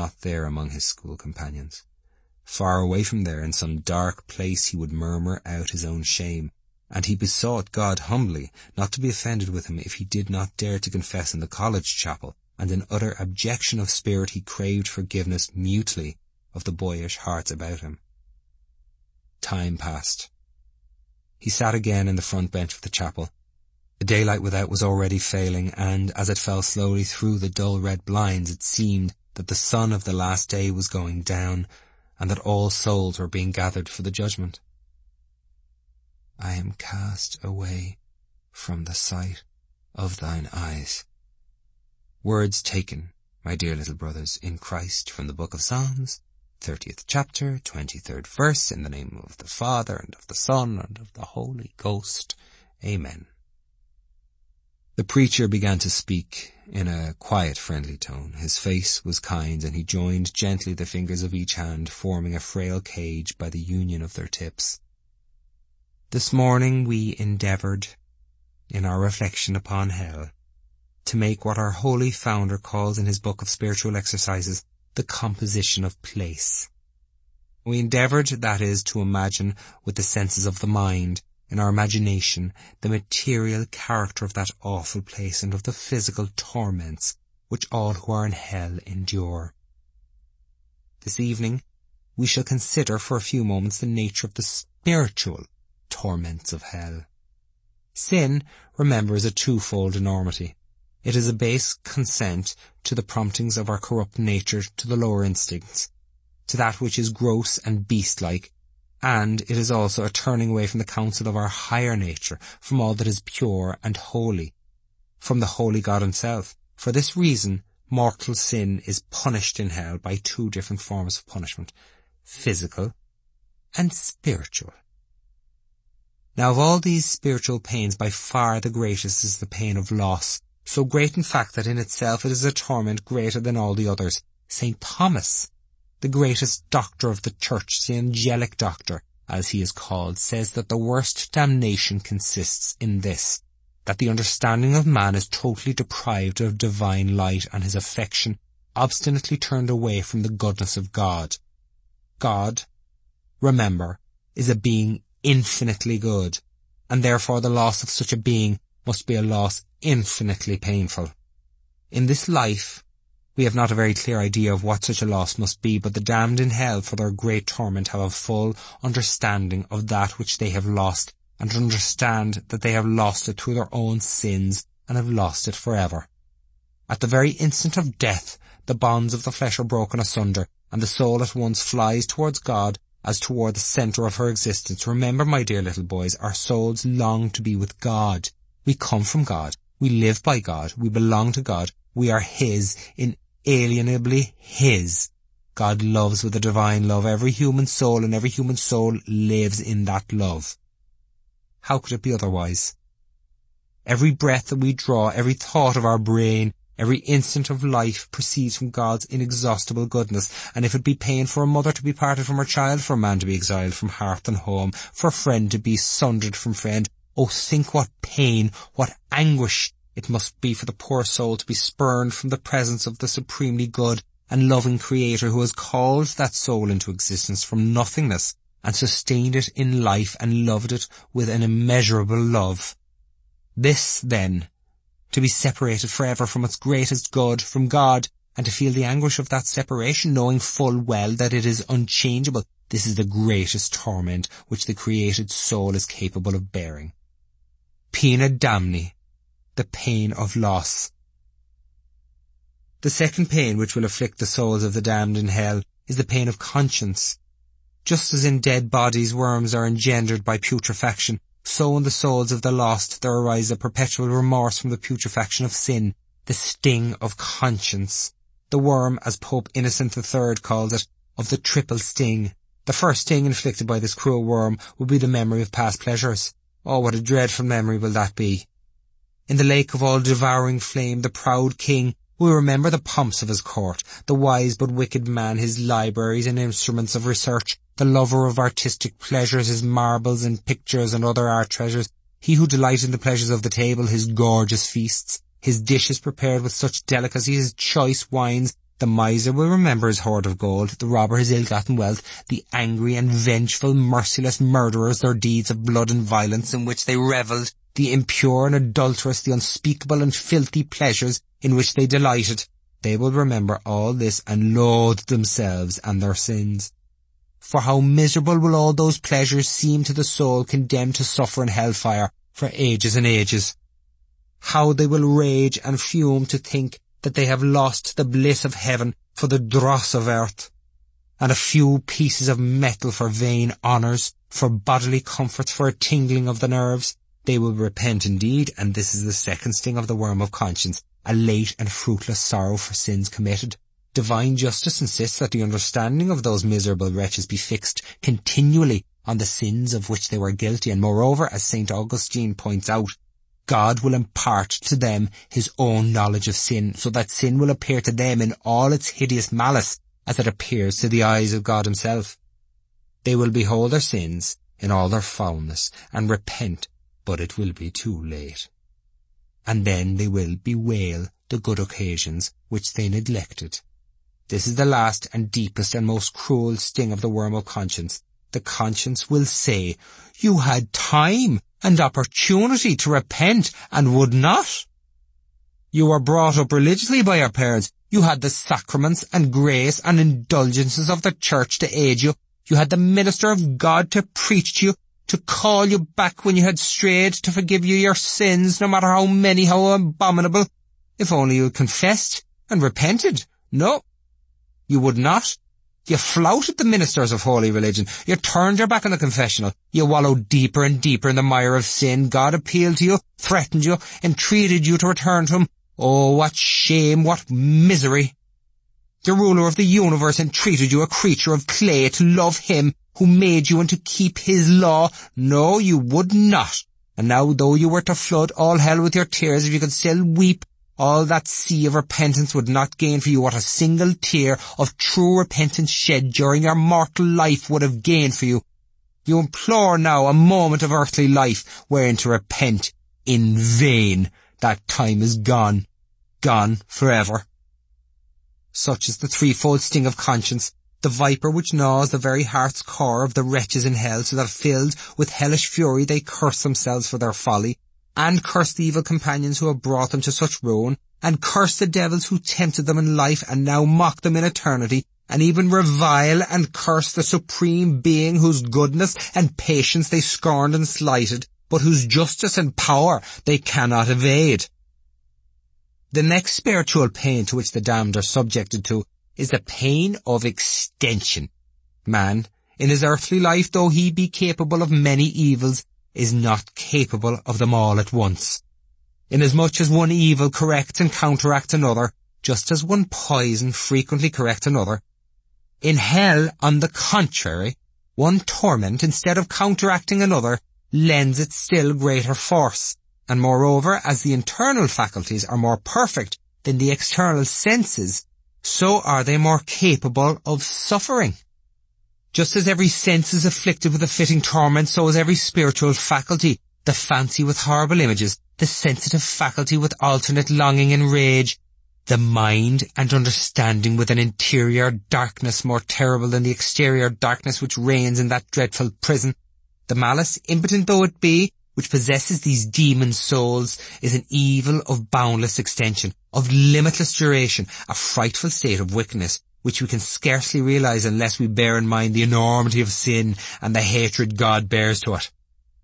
not there among his school companions. Far away from there, in some dark place, he would murmur out his own shame, and he besought God humbly not to be offended with him if he did not dare to confess in the college chapel, and in utter abjection of spirit he craved forgiveness mutely of the boyish hearts about him. Time passed. He sat again in the front bench of the chapel. The daylight without was already failing, and as it fell slowly through the dull red blinds, it seemed that the sun of the last day was going down, and that all souls were being gathered for the judgment. I am cast away from the sight of thine eyes. Words taken, my dear little brothers in Christ, from the book of Psalms, 30th chapter, 23rd verse, in the name of the Father, and of the Son, and of the Holy Ghost. Amen. The preacher began to speak in a quiet, friendly tone. His face was kind, and he joined gently the fingers of each hand, forming a frail cage by the union of their tips. This morning we endeavoured, in our reflection upon hell, to make what our holy founder calls in his book of spiritual exercises the composition of place. We endeavoured, that is, to imagine with the senses of the mind, in our imagination, the material character of that awful place and of the physical torments which all who are in hell endure. This evening we shall consider for a few moments the nature of the spiritual torments of hell. Sin, remember, is a twofold enormity. It is a base consent to the promptings of our corrupt nature, to the lower instincts, to that which is gross and beast-like, and it is also a turning away from the counsel of our higher nature, from all that is pure and holy, from the holy God himself. For this reason, mortal sin is punished in hell by two different forms of punishment, physical and spiritual. Now, of all these spiritual pains, by far the greatest is the pain of loss, so great in fact that in itself it is a torment greater than all the others. St. Thomas, the greatest doctor of the Church, the angelic doctor, as he is called, says that the worst damnation consists in this, that the understanding of man is totally deprived of divine light, and his affection obstinately turned away from the goodness of God. God, remember, is a being infinitely good, and therefore the loss of such a being must be a loss infinitely painful. In this life, we have not a very clear idea of what such a loss must be, but the damned in hell for their great torment have a full understanding of that which they have lost, and understand that they have lost it through their own sins, and have lost it forever. At the very instant of death, the bonds of the flesh are broken asunder, and the soul at once flies towards God as toward the centre of her existence. Remember, my dear little boys, our souls long to be with God. We come from God. We live by God. We belong to God. We are His, inalienably His. God loves with a divine love every human soul, and every human soul lives in that love. How could it be otherwise? Every breath that we draw, every thought of our brain, every instant of life proceeds from God's inexhaustible goodness, and if it be pain for a mother to be parted from her child, for a man to be exiled from hearth and home, for a friend to be sundered from friend, oh, think what pain, what anguish it must be for the poor soul to be spurned from the presence of the supremely good and loving Creator who has called that soul into existence from nothingness and sustained it in life and loved it with an immeasurable love. This, then, to be separated forever from its greatest good, from God, and to feel the anguish of that separation, knowing full well that it is unchangeable, this is the greatest torment which the created soul is capable of bearing. Pena damni, the pain of loss. The second pain which will afflict the souls of the damned in hell is the pain of conscience. Just as in dead bodies worms are engendered by putrefaction, so in the souls of the lost there arises a perpetual remorse from the putrefaction of sin, the sting of conscience. The worm, as Pope Innocent III calls it, of the triple sting. The first sting inflicted by this cruel worm will be the memory of past pleasures. Oh, what a dreadful memory will that be! In the lake of all devouring flame, the proud king will remember the pomps of his court, the wise but wicked man, his libraries and instruments of research, the lover of artistic pleasures, his marbles and pictures and other art treasures, he who delights in the pleasures of the table, his gorgeous feasts, his dishes prepared with such delicacy, his choice wines, The miser will remember his hoard of gold, the robber his ill-gotten wealth, the angry and vengeful, merciless murderers their deeds of blood and violence in which they revelled, the impure and adulterous, the unspeakable and filthy pleasures in which they delighted. They will remember all this and loathe themselves and their sins. For how miserable will all those pleasures seem to the soul condemned to suffer in hellfire for ages and ages. How they will rage and fume to think that they have lost the bliss of heaven for the dross of earth, and a few pieces of metal for vain honours, for bodily comforts, for a tingling of the nerves. They will repent indeed, and this is the second sting of the worm of conscience, a late and fruitless sorrow for sins committed. Divine justice insists that the understanding of those miserable wretches be fixed continually on the sins of which they were guilty, and moreover, as St. Augustine points out, God will impart to them his own knowledge of sin, so that sin will appear to them in all its hideous malice, as it appears to the eyes of God himself. They will behold their sins in all their foulness, and repent, but it will be too late. And then they will bewail the good occasions which they neglected. This is the last and deepest and most cruel sting of the worm of conscience. The conscience will say, "You had time and opportunity to repent and would not. You were brought up religiously by your parents. You had the sacraments and grace and indulgences of the church to aid you. You had the minister of God to preach to you, to call you back when you had strayed, to forgive you your sins, no matter how many, how abominable. If only you had confessed and repented. No, you would not. You flouted the ministers of holy religion. You turned your back on the confessional. You wallowed deeper and deeper in the mire of sin. God appealed to you, threatened you, entreated you to return to him. Oh, what shame, what misery! The ruler of the universe entreated you, a creature of clay, to love him who made you and to keep his law. No, you would not. And now, though you were to flood all hell with your tears, if you could still weep, all that sea of repentance would not gain for you what a single tear of true repentance shed during your mortal life would have gained for you. You implore now a moment of earthly life wherein to repent in vain. That time is gone, gone forever. Such is the threefold sting of conscience, the viper which gnaws the very heart's core of the wretches in hell, so that filled with hellish fury they curse themselves for their folly, and curse the evil companions who have brought them to such ruin, and curse the devils who tempted them in life and now mock them in eternity, and even revile and curse the supreme being whose goodness and patience they scorned and slighted, but whose justice and power they cannot evade. The next spiritual pain to which the damned are subjected to is the pain of extension. Man, in his earthly life, though he be capable of many evils, is not capable of them all at once. Inasmuch as one evil corrects and counteracts another, just as one poison frequently corrects another, in hell, on the contrary, one torment, instead of counteracting another, lends it still greater force, and moreover, as the internal faculties are more perfect than the external senses, so are they more capable of suffering. Just as every sense is afflicted with a fitting torment, so is every spiritual faculty, the fancy with horrible images, the sensitive faculty with alternate longing and rage, the mind and understanding with an interior darkness more terrible than the exterior darkness which reigns in that dreadful prison. The malice, impotent though it be, which possesses these demon souls, is an evil of boundless extension, of limitless duration, a frightful state of wickedness, which we can scarcely realize unless we bear in mind the enormity of sin and the hatred God bears to it.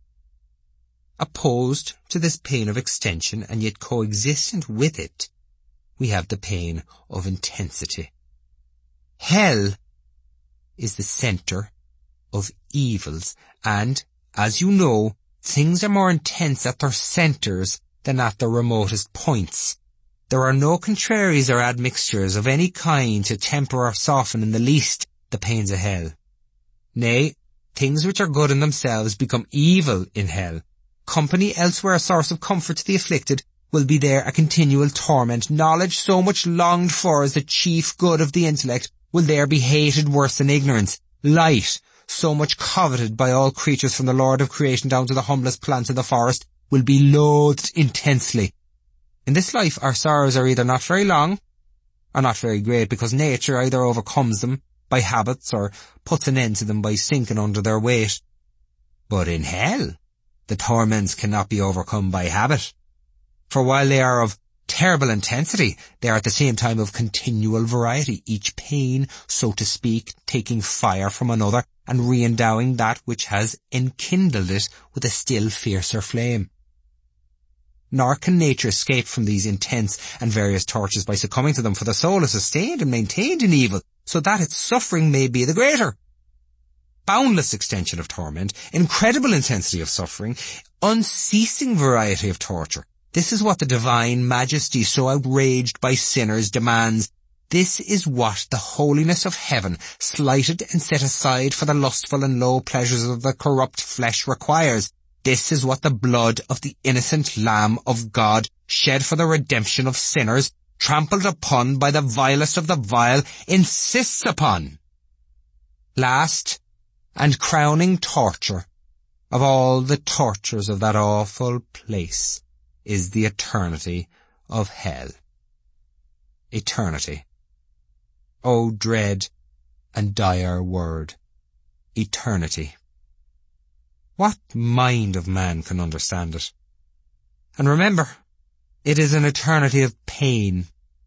Opposed to this pain of extension, and yet coexistent with it, we have the pain of intensity. Hell is the centre of evils, and, as you know, things are more intense at their centres than at their remotest points. There are no contraries or admixtures of any kind to temper or soften in the least the pains of hell. Nay, things which are good in themselves become evil in hell. Company elsewhere a source of comfort to the afflicted will be there a continual torment. Knowledge so much longed for as the chief good of the intellect will there be hated worse than ignorance. Light, so much coveted by all creatures from the Lord of creation down to the humblest plants in the forest, will be loathed intensely. In this life our sorrows are either not very long, are not very great, because nature either overcomes them by habits or puts an end to them by sinking under their weight. But in hell, the torments cannot be overcome by habit. For while they are of terrible intensity, they are at the same time of continual variety, each pain, so to speak, taking fire from another and re-endowing that which has enkindled it with a still fiercer flame. Nor can nature escape from these intense and various tortures by succumbing to them, for the soul is sustained and maintained in evil, so that its suffering may be the greater. Boundless extension of torment, incredible intensity of suffering, unceasing variety of torture. This is what the divine majesty, so outraged by sinners, demands. This is what the holiness of heaven, slighted and set aside for the lustful and low pleasures of the corrupt flesh, requires. This is what the blood of the innocent Lamb of God, shed for the redemption of sinners, trampled upon by the vilest of the vile, insists upon. Last and crowning torture of all the tortures of that awful place is the eternity of hell. Eternity. O dread and dire word, eternity. What mind of man can understand it? And remember, it is an eternity of pain.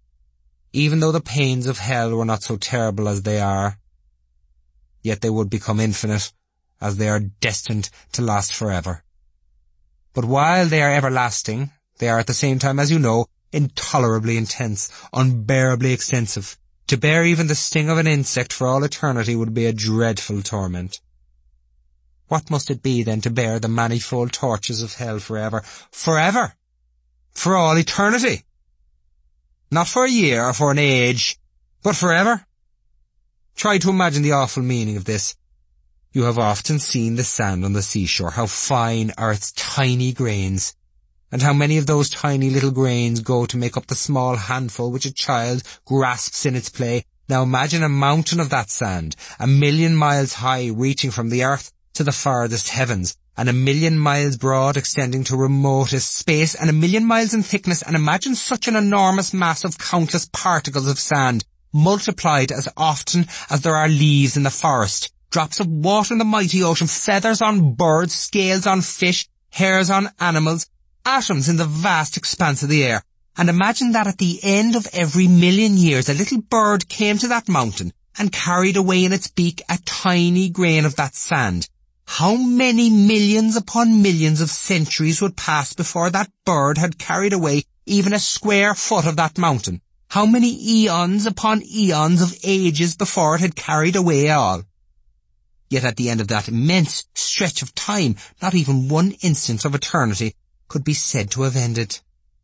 Even though the pains of hell were not so terrible as they are, yet they would become infinite, as they are destined to last forever. But while they are everlasting, they are at the same time, as you know, intolerably intense, unbearably extensive. To bear even the sting of an insect for all eternity would be a dreadful torment. What must it be then to bear the manifold tortures of hell forever? Forever! For all eternity! Not for a year or for an age, but forever. Try to imagine the awful meaning of this. You have often seen the sand on the seashore, how fine are its tiny grains, and how many of those tiny little grains go to make up the small handful which a child grasps in its play. Now imagine a mountain of that sand, 1,000,000 miles high, reaching from the earth to the farthest heavens, and 1,000,000 miles broad, extending to remotest space, and 1,000,000 miles in thickness. And imagine such an enormous mass of countless particles of sand, multiplied as often as there are leaves in the forest, drops of water in the mighty ocean, feathers on birds, scales on fish, hairs on animals, atoms in the vast expanse of the air. And imagine that at the end of every 1,000,000 years a little bird came to that mountain and carried away in its beak a tiny grain of that sand. How many millions upon millions of centuries would pass before that bird had carried away even a square foot of that mountain? How many eons upon eons of ages before it had carried away all? Yet at the end of that immense stretch of time, not even one instant of eternity could be said to have ended.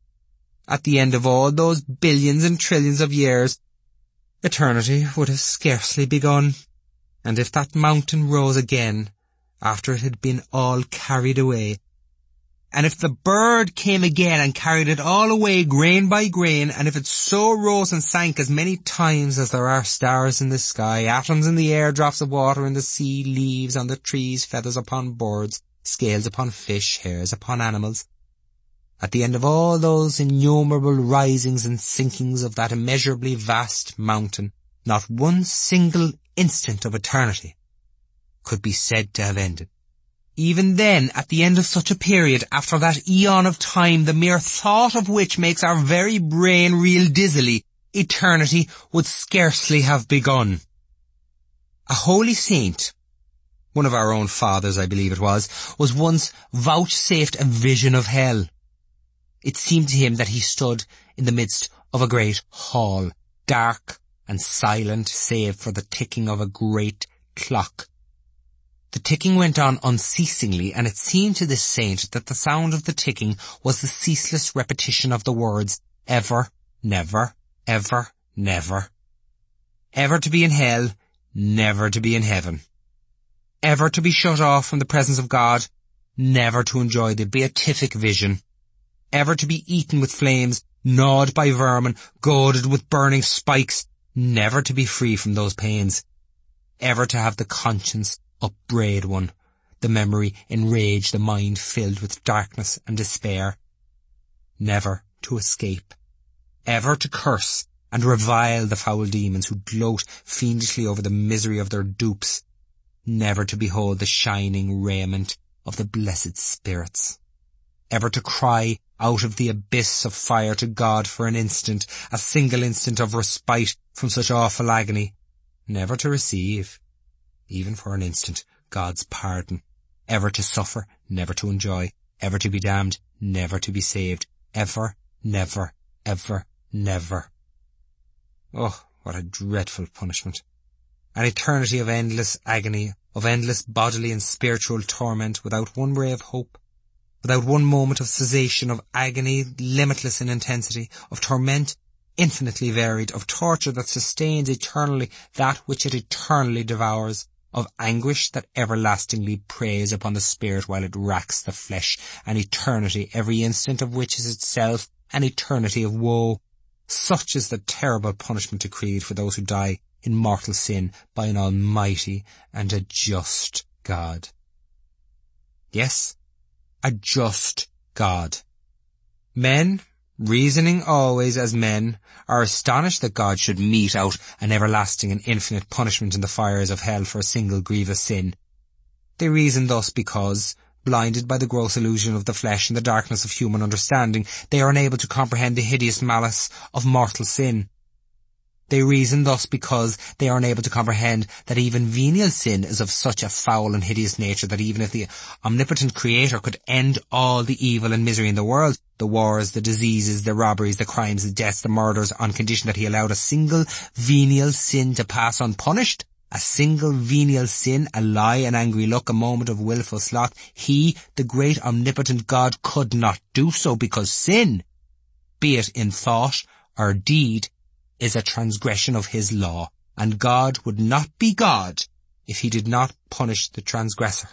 At the end of all those billions and trillions of years, eternity would have scarcely begun. And if that mountain rose again, after it had been all carried away, and if the bird came again and carried it all away grain by grain, and if it so rose and sank as many times as there are stars in the sky, atoms in the air, drops of water in the sea, leaves on the trees, feathers upon birds, scales upon fish, hairs upon animals, at the end of all those innumerable risings and sinkings of that immeasurably vast mountain, not one single instant of eternity could be said to have ended. Even then, at the end of such a period, after that eon of time, the mere thought of which makes our very brain reel dizzily, eternity would scarcely have begun. A holy saint, one of our own fathers I believe it was once vouchsafed a vision of hell. It seemed to him that he stood in the midst of a great hall, dark and silent save for the ticking of a great clock. The ticking went on unceasingly, and it seemed to this saint that the sound of the ticking was the ceaseless repetition of the words, ever, never, ever, never. Ever to be in hell, never to be in heaven. Ever to be shut off from the presence of God, never to enjoy the beatific vision. Ever to be eaten with flames, gnawed by vermin, goaded with burning spikes, never to be free from those pains. Ever to have the conscience upbraid one, the memory enrage, the mind filled with darkness and despair. Never to escape. Ever to curse and revile the foul demons who gloat fiendishly over the misery of their dupes, never to behold the shining raiment of the blessed spirits, ever to cry out of the abyss of fire to God for an instant, a single instant of respite from such awful agony, never to receive, even for an instant, God's pardon, ever to suffer, never to enjoy, ever to be damned, never to be saved, ever, never, ever, never. Oh, what a dreadful punishment. An eternity of endless agony, of endless bodily and spiritual torment, without one ray of hope, without one moment of cessation, of agony limitless in intensity, of torment infinitely varied, of torture that sustains eternally that which it eternally devours, of anguish that everlastingly preys upon the spirit while it racks the flesh, an eternity every instant of which is itself an eternity of woe. Such is the terrible punishment decreed for those who die in mortal sin by an almighty and a just God. Yes, a just God. Men, reasoning always as men, are astonished that God should mete out an everlasting and infinite punishment in the fires of hell for a single grievous sin. They reason thus because, blinded by the gross illusion of the flesh and the darkness of human understanding, they are unable to comprehend the hideous malice of mortal sin. They reason thus because they are unable to comprehend that even venial sin is of such a foul and hideous nature that even if the omnipotent Creator could end all the evil and misery in the world, the wars, the diseases, the robberies, the crimes, the deaths, the murders, on condition that he allowed a single venial sin to pass unpunished, a single venial sin, a lie, an angry look, a moment of wilful sloth, he, the great omnipotent God, could not do so because sin, be it in thought or deed, is a transgression of his law, and God would not be God if he did not punish the transgressor.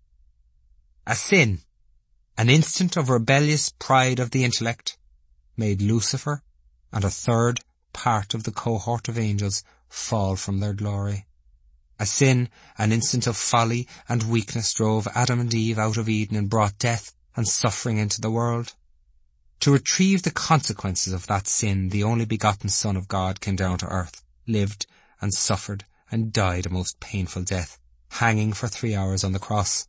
A sin, an instant of rebellious pride of the intellect, made Lucifer and a third part of the cohort of angels fall from their glory. A sin, an instant of folly and weakness, drove Adam and Eve out of Eden and brought death and suffering into the world. To retrieve the consequences of that sin, the only begotten Son of God came down to earth, lived and suffered and died a most painful death, hanging for 3 hours on the cross.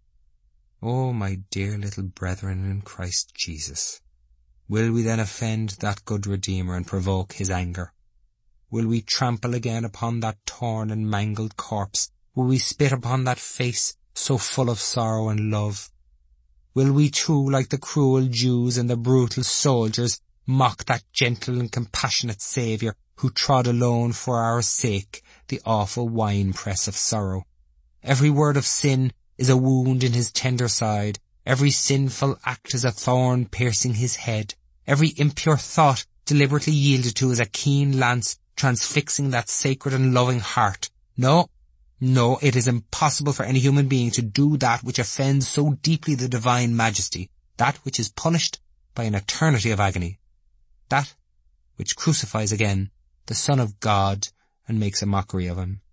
Oh, my dear little brethren in Christ Jesus, will we then offend that good Redeemer and provoke his anger? Will we trample again upon that torn and mangled corpse? Will we spit upon that face so full of sorrow and love? Will we too, like the cruel Jews and the brutal soldiers, mock that gentle and compassionate Saviour who trod alone for our sake the awful winepress of sorrow? Every word of sin is a wound in his tender side. Every sinful act is a thorn piercing his head. Every impure thought deliberately yielded to is a keen lance transfixing that sacred and loving heart. No, it is impossible for any human being to do that which offends so deeply the divine majesty, that which is punished by an eternity of agony, that which crucifies again the Son of God and makes a mockery of him.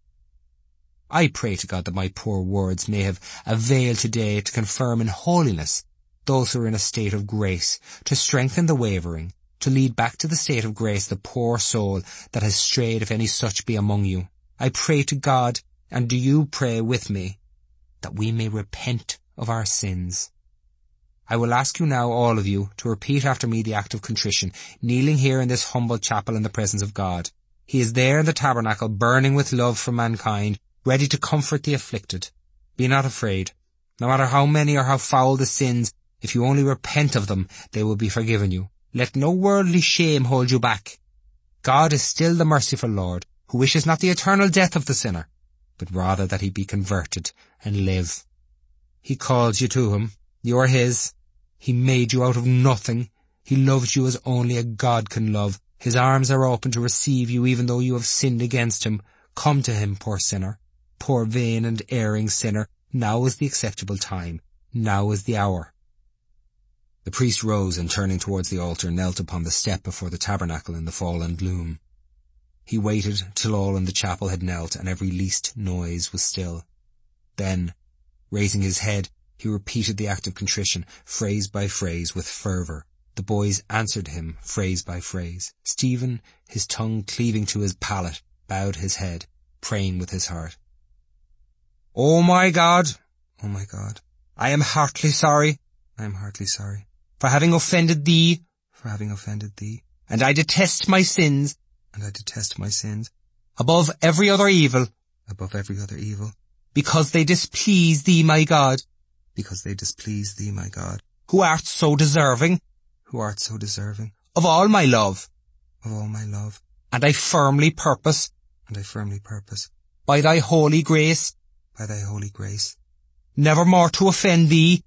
I pray to God that my poor words may have availed today to confirm in holiness those who are in a state of grace, to strengthen the wavering, to lead back to the state of grace the poor soul that has strayed, if any such be among you. I pray to God, and do you pray with me, that we may repent of our sins. I will ask you now, all of you, to repeat after me the act of contrition, kneeling here in this humble chapel in the presence of God. He is there in the tabernacle, burning with love for mankind, ready to comfort the afflicted. Be not afraid. No matter how many or how foul the sins, if you only repent of them, they will be forgiven you. Let no worldly shame hold you back. God is still the merciful Lord, who wishes not the eternal death of the sinner, but rather that he be converted and live. He calls you to him. You are his. He made you out of nothing. He loves you as only a God can love. His arms are open to receive you even though you have sinned against him. Come to him, poor sinner, poor vain and erring sinner. Now is the acceptable time. Now is the hour. The priest rose and, turning towards the altar, knelt upon the step before the tabernacle in the fallen gloom. He waited till all in the chapel had knelt and every least noise was still. Then, raising his head, he repeated the act of contrition, phrase by phrase, with fervour, The boys answered him phrase by phrase. Stephen, his tongue cleaving to his palate, bowed his head, praying with his heart. O my God, I am heartily sorry, for having offended thee, and I detest my sins, above every other evil, because they displease thee, my God, who art so deserving of all my love, and I firmly purpose, by thy holy grace, never more to offend thee,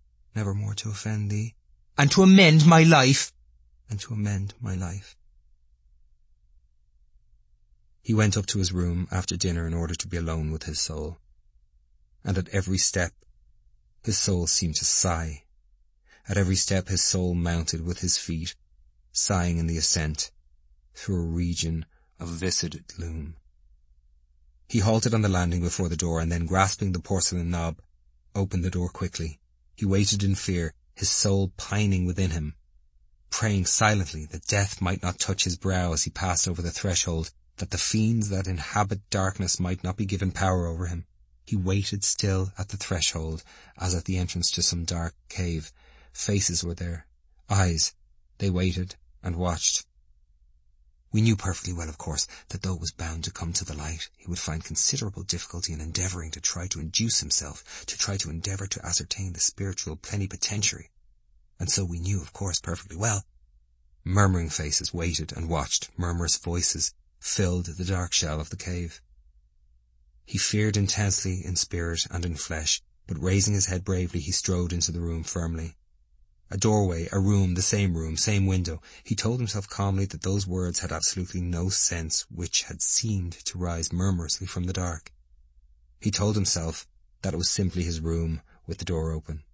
and to amend my life. He went up to his room after dinner in order to be alone with his soul. And at every step, his soul seemed to sigh. At every step his soul mounted with his feet, sighing in the ascent, through a region of viscid gloom. He halted on the landing before the door, and then, grasping the porcelain knob, opened the door quickly. He waited in fear, his soul pining within him, praying silently that death might not touch his brow as he passed over the threshold, that the fiends that inhabit darkness might not be given power over him. He waited still at the threshold, as at the entrance to some dark cave. Faces were there, eyes. They waited and watched. We knew perfectly well, of course, that though it was bound to come to the light, he would find considerable difficulty in endeavouring to try to induce himself, to endeavour to ascertain the spiritual plenipotentiary. And so we knew, of course, perfectly well. Murmuring faces waited and watched. Murmurous voices filled the dark shell of the cave. He feared intensely in spirit and in flesh, but raising his head bravely, he strode into the room firmly. A doorway, a room, the same room, same window. He told himself calmly that those words had absolutely no sense which had seemed to rise murmurously from the dark. He told himself that it was simply his room with the door open.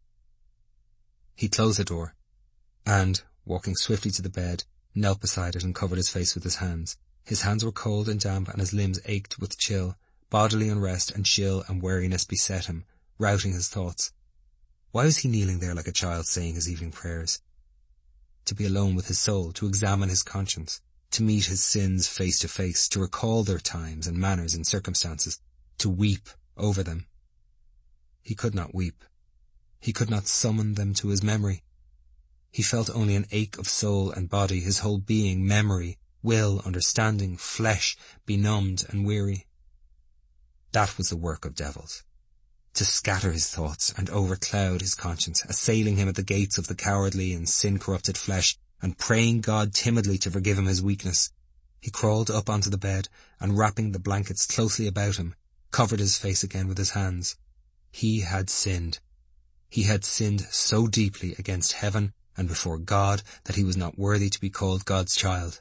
He closed the door, and, walking swiftly to the bed, knelt beside it and covered his face with his hands. His hands were cold and damp, and his limbs ached with chill. Bodily unrest and chill and weariness beset him, routing his thoughts. Why was he kneeling there like a child saying his evening prayers? To be alone with his soul, to examine his conscience, to meet his sins face to face, to recall their times and manners and circumstances, to weep over them. He could not weep. He could not summon them to his memory. He felt only an ache of soul and body, his whole being, memory, will, understanding, flesh, benumbed and weary. That was the work of devils. To scatter his thoughts and overcloud his conscience, assailing him at the gates of the cowardly and sin-corrupted flesh, and praying God timidly to forgive him his weakness. He crawled up onto the bed, and wrapping the blankets closely about him, covered his face again with his hands. He had sinned. He had sinned so deeply against heaven and before God that he was not worthy to be called God's child.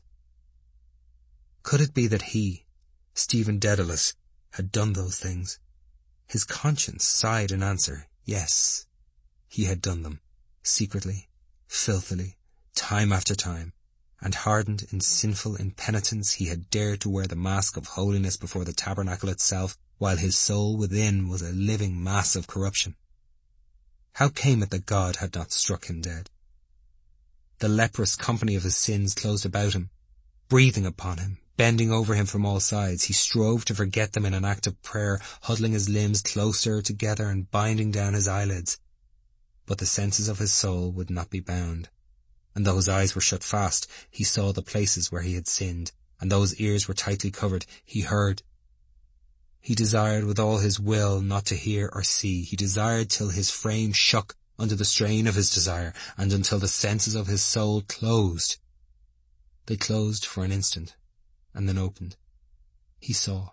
Could it be that he, Stephen Dedalus, had done those things? His conscience sighed in answer. Yes, he had done them, secretly, filthily, time after time, and hardened in sinful impenitence he had dared to wear the mask of holiness before the tabernacle itself, while his soul within was a living mass of corruption. How came it that God had not struck him dead? The leprous company of his sins closed about him, breathing upon him, bending over him from all sides. He strove to forget them in an act of prayer, huddling his limbs closer together and binding down his eyelids. But the senses of his soul would not be bound, and though his eyes were shut fast, he saw the places where he had sinned, and though his ears were tightly covered, he heard. He desired with all his will not to hear or see. He desired till his frame shook under the strain of his desire, and until the senses of his soul closed. They closed for an instant, and then opened. He saw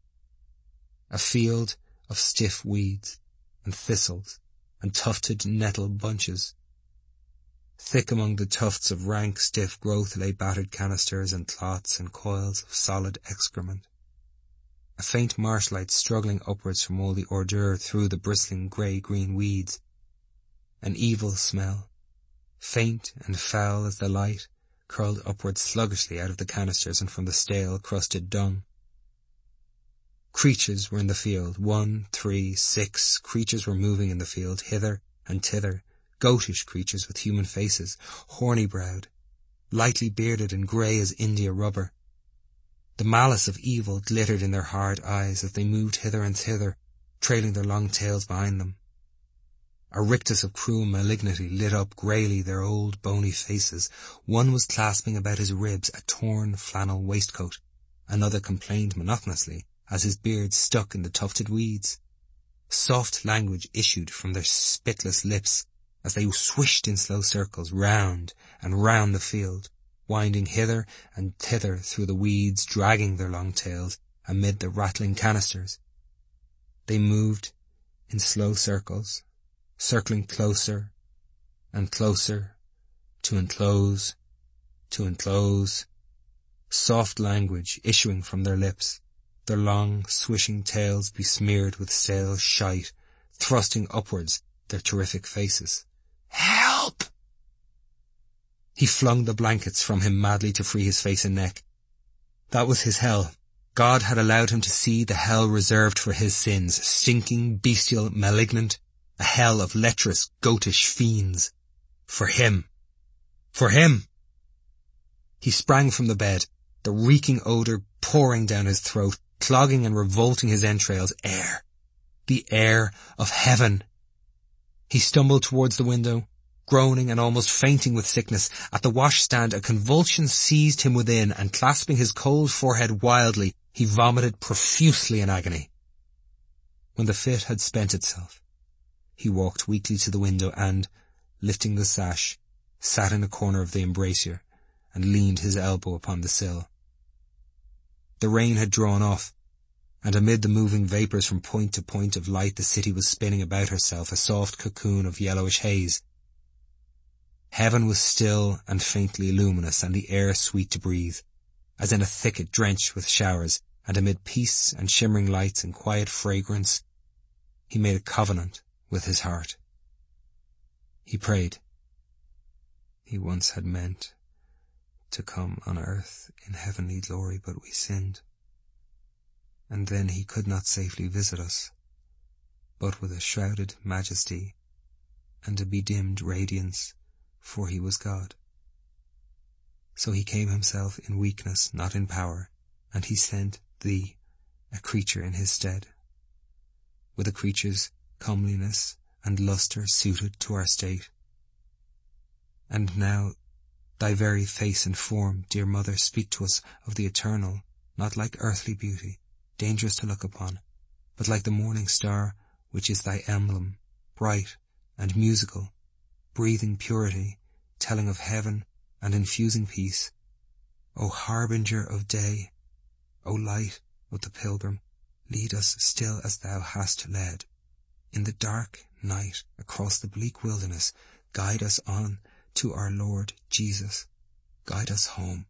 a field of stiff weeds and thistles and tufted nettle bunches. Thick among the tufts of rank, stiff growth lay battered canisters and clots and coils of solid excrement. A faint marshlight struggling upwards from all the ordure through the bristling grey-green weeds. An evil smell, faint and foul as the light, curled upwards sluggishly out of the canisters and from the stale, crusted dung. Creatures were in the field. 1, 3, 6 creatures were moving in the field, hither and thither, goatish creatures with human faces, horny-browed, lightly bearded and grey as India rubber. The malice of evil glittered in their hard eyes as they moved hither and thither, trailing their long tails behind them. A rictus of cruel malignity lit up greyly their old bony faces. One was clasping about his ribs a torn flannel waistcoat. Another complained monotonously as his beard stuck in the tufted weeds. Soft language issued from their spitless lips as they swished in slow circles round and round the field, winding hither and thither through the weeds, dragging their long tails amid the rattling canisters. They moved in slow circles, circling closer and closer to enclose, soft language issuing from their lips, their long, swishing tails besmeared with stale shite, thrusting upwards their terrific faces. Help! He flung the blankets from him madly to free his face and neck. That was his hell. God had allowed him to see the hell reserved for his sins, stinking, bestial, malignant, a hell of lecherous, goatish fiends. For him. For him! He sprang from the bed, the reeking odour pouring down his throat, clogging and revolting his entrails. Air. The air of heaven. He stumbled towards the window, groaning and almost fainting with sickness. At the washstand a convulsion seized him within, and clasping his cold forehead wildly, he vomited profusely in agony. When the fit had spent itself, he walked weakly to the window and, lifting the sash, sat in a corner of the embrasure and leaned his elbow upon the sill. The rain had drawn off, and amid the moving vapours from point to point of light the city was spinning about herself, a soft cocoon of yellowish haze. Heaven was still and faintly luminous, and the air sweet to breathe, as in a thicket drenched with showers, and amid peace and shimmering lights and quiet fragrance, he made a covenant with his heart. He prayed. He once had meant to come on earth in heavenly glory, but we sinned. And then he could not safely visit us, but with a shrouded majesty and a bedimmed radiance, for he was God. So he came himself in weakness, not in power, and he sent thee, a creature in his stead, with a creature's comeliness and lustre suited to our state. And now thy very face and form, dear mother, speak to us of the eternal, not like earthly beauty, dangerous to look upon, but like the morning star, which is thy emblem, bright and musical, breathing purity, telling of heaven and infusing peace. O harbinger of day, O light of the pilgrim, lead us still as thou hast led. In the dark night, across the bleak wilderness, guide us on to our Lord Jesus. Guide us home.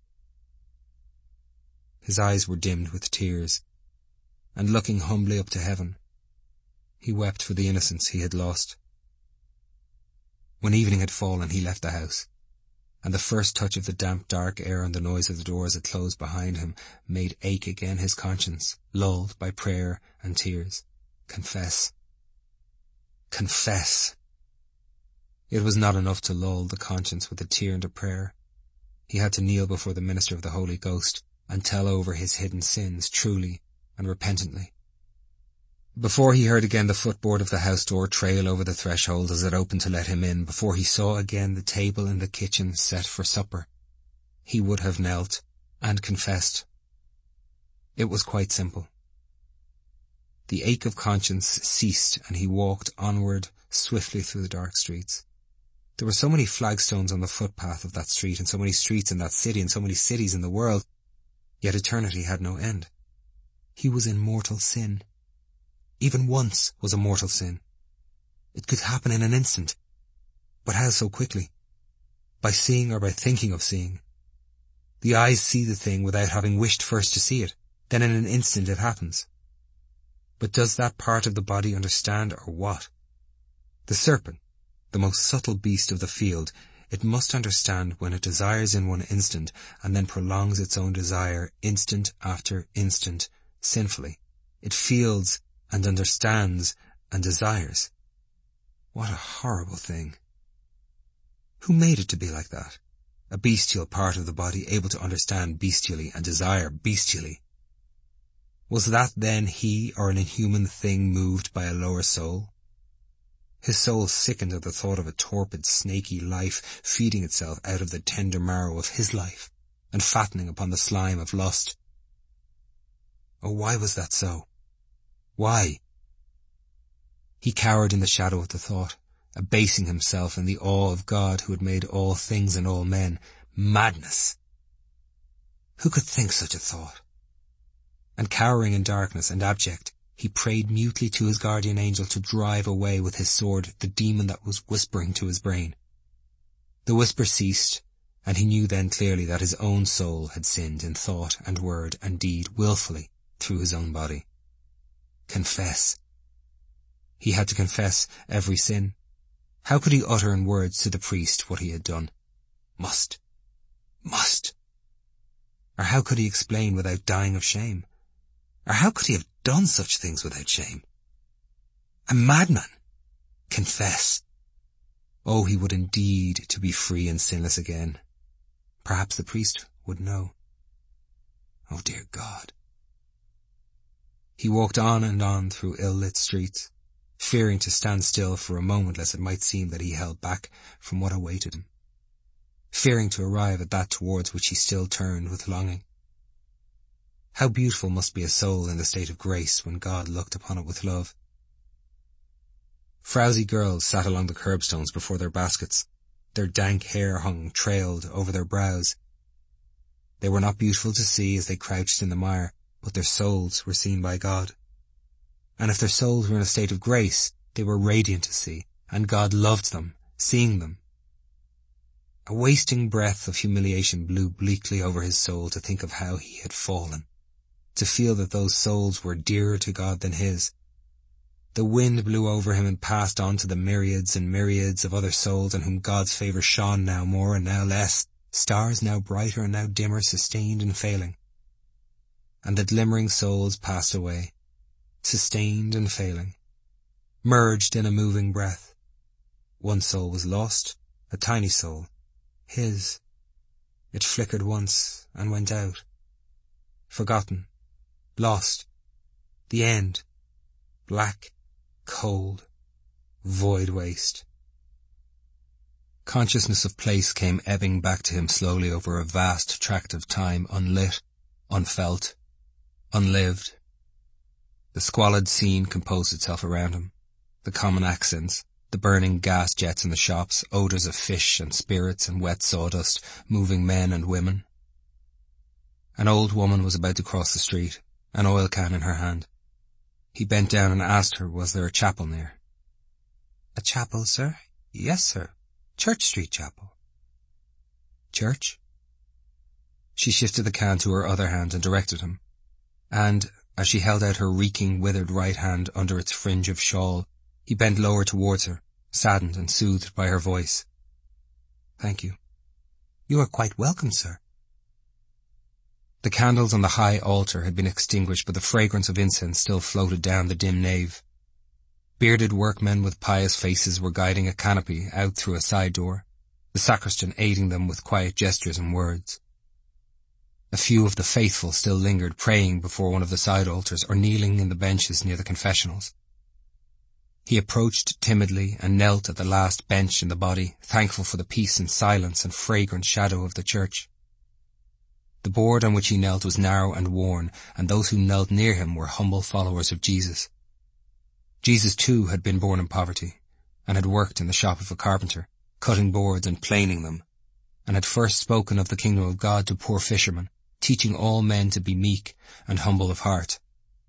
His eyes were dimmed with tears, and looking humbly up to heaven, he wept for the innocence he had lost. When evening had fallen, he left the house, and the first touch of the damp, dark air and the noise of the doors that closed behind him made ache again his conscience, lulled by prayer and tears. Confess. Confess. It was not enough to lull the conscience with a tear and a prayer. He had to kneel before the minister of the Holy Ghost and tell over his hidden sins truly and repentantly. Before he heard again the footboard of the house door trail over the threshold as it opened to let him in, before he saw again the table in the kitchen set for supper, he would have knelt and confessed. It was quite simple. The ache of conscience ceased, and he walked onward swiftly through the dark streets. There were so many flagstones on the footpath of that street, and so many streets in that city, and so many cities in the world, yet eternity had no end. He was in mortal sin. Even once was a mortal sin. It could happen in an instant. But how so quickly? By seeing or by thinking of seeing. The eyes see the thing without having wished first to see it. Then in an instant it happens. But does that part of the body understand, or what? The serpent, the most subtle beast of the field, it must understand when it desires in one instant, and then prolongs its own desire instant after instant, sinfully. It feels and understands and desires. What a horrible thing. Who made it to be like that? A bestial part of the body able to understand bestially and desire bestially. Was that then he or an inhuman thing moved by a lower soul? His soul sickened at the thought of a torpid, snaky life feeding itself out of the tender marrow of his life and fattening upon the slime of lust. Oh, why was that so? Why? He cowered in the shadow of the thought, abasing himself in the awe of God who had made all things and all men. Madness! Who could think such a thought? And cowering in darkness and abject, he prayed mutely to his guardian angel to drive away with his sword the demon that was whispering to his brain. The whisper ceased, and he knew then clearly that his own soul had sinned in thought and word and deed willfully through his own body. Confess. He had to confess every sin. How could he utter in words to the priest what he had done? Must. Or how could he explain without dying of shame? Or how could he have done such things without shame? A madman! Confess. Oh, he would indeed to be free and sinless again. Perhaps the priest would know. Oh, dear God. He walked on and on through ill-lit streets, fearing to stand still for a moment lest it might seem that he held back from what awaited him, fearing to arrive at that towards which he still turned with longing. How beautiful must be a soul in the state of grace when God looked upon it with love. Frowsy girls sat along the curbstones before their baskets. Their dank hair hung trailed over their brows. They were not beautiful to see as they crouched in the mire, but their souls were seen by God. And if their souls were in a state of grace, they were radiant to see, and God loved them, seeing them. A wasting breath of humiliation blew bleakly over his soul to think of how he had fallen, to feel that those souls were dearer to God than his. The wind blew over him and passed on to the myriads and myriads of other souls on whom God's favour shone now more and now less, stars now brighter and now dimmer, sustained and failing. And the glimmering souls passed away, sustained and failing, merged in a moving breath. One soul was lost, a tiny soul, his. It flickered once and went out. Forgotten, lost, the end, black, cold, void waste. Consciousness of place came ebbing back to him slowly over a vast tract of time, unlit, unfelt, unlived. The squalid scene composed itself around him. The common accents, the burning gas jets in the shops, odours of fish and spirits and wet sawdust, moving men and women. An old woman was about to cross the street, an oil can in her hand. He bent down and asked her, was there a chapel near? A chapel, sir? Yes, sir. Church Street Chapel. Church? She shifted the can to her other hand and directed him, and, as she held out her reeking, withered right hand under its fringe of shawl, he bent lower towards her, saddened and soothed by her voice. Thank you. You are quite welcome, sir. The candles on the high altar had been extinguished, but the fragrance of incense still floated down the dim nave. Bearded workmen with pious faces were guiding a canopy out through a side door, the sacristan aiding them with quiet gestures and words. A few of the faithful still lingered, praying before one of the side altars or kneeling in the benches near the confessionals. He approached timidly and knelt at the last bench in the body, thankful for the peace and silence and fragrant shadow of the church. The board on which he knelt was narrow and worn, and those who knelt near him were humble followers of Jesus. Jesus too had been born in poverty, and had worked in the shop of a carpenter, cutting boards and planing them, and had first spoken of the kingdom of God to poor fishermen, teaching all men to be meek and humble of heart.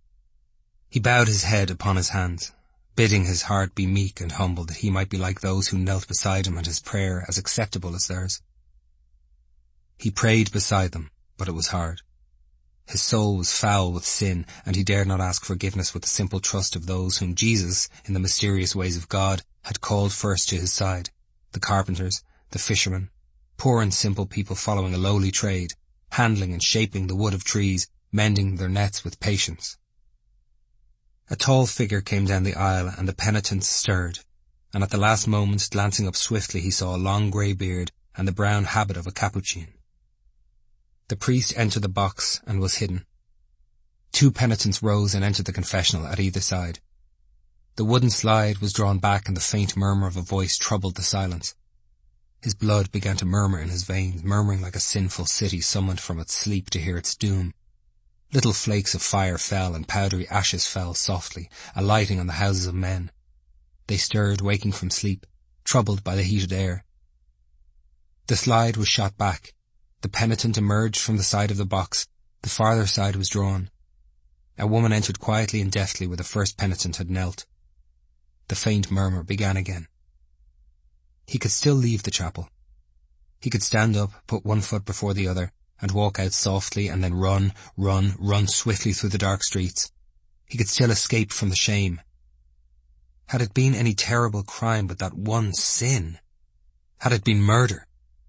He bowed his head upon his hands, bidding his heart be meek and humble, that he might be like those who knelt beside him, and his prayer as acceptable as theirs. He prayed beside them, but it was hard. His soul was foul with sin, and he dared not ask forgiveness with the simple trust of those whom Jesus, in the mysterious ways of God, had called first to his side, the carpenters, the fishermen, poor and simple people following a lowly trade, handling and shaping the wood of trees, mending their nets with patience. A tall figure came down the aisle, and the penitents stirred, and at the last moment, glancing up swiftly, he saw a long grey beard and the brown habit of a Capuchin. The priest entered the box and was hidden. 2 penitents rose and entered the confessional at either side. The wooden slide was drawn back and the faint murmur of a voice troubled the silence. His blood began to murmur in his veins, murmuring like a sinful city summoned from its sleep to hear its doom. Little flakes of fire fell and powdery ashes fell softly, alighting on the houses of men. They stirred, waking from sleep, troubled by the heated air. The slide was shot back. The penitent emerged from the side of the box. The farther side was drawn. A woman entered quietly and deftly where the first penitent had knelt. The faint murmur began again. He could still leave the chapel. He could stand up, put one foot before the other, and walk out softly and then run swiftly through the dark streets. He could still escape from the shame. Had it been any terrible crime but that one sin? Had it been murder?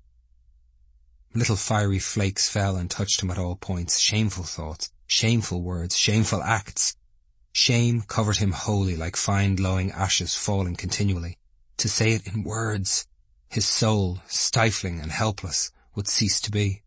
Little fiery flakes fell and touched him at all points, shameful thoughts, shameful words, shameful acts. Shame covered him wholly like fine glowing ashes falling continually. To say it in words, his soul, stifling and helpless, would cease to be.